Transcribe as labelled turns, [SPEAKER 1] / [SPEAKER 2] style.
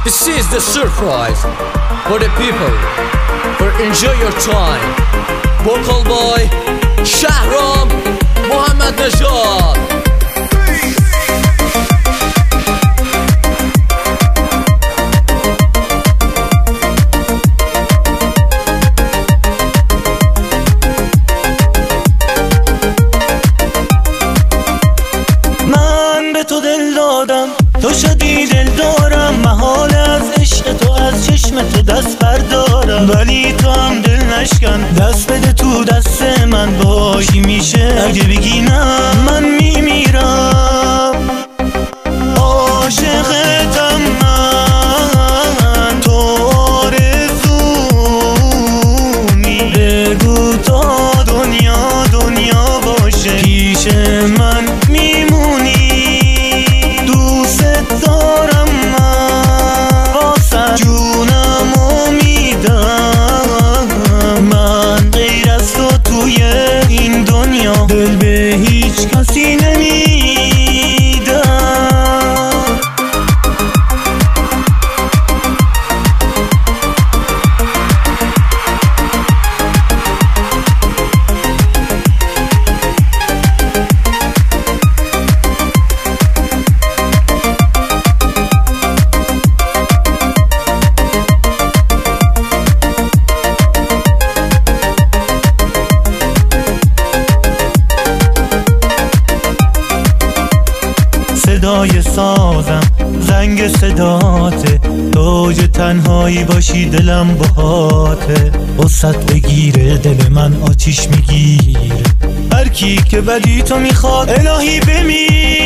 [SPEAKER 1] This is the surprise for the people, for enjoy your time. Vocal by Shahram Mohammad Najad.
[SPEAKER 2] من به تو دل دادم، تو شدی دل دارم، محال از عشق تو از چشم تو دست بردارم. ولی تو هم دل نشکن، دست بده تو دست من، باشی میشه اگه بگی نه من میمیرم. عاشقتم من، تو آرزومی، بگو تا دنیا دنیا باشه پیش من میمونی. دوست دارم من، واسه جونمو میدم. من غیر از تو توی این دنیا دل به هیچ کسی نمیدم. صدای سازم زنگ صداته، توج تنهایی باشی دلم باهاته. وسط بگیره دل من آتیش میگیره، هر کی که بدی تو میخواد الهی بمیر.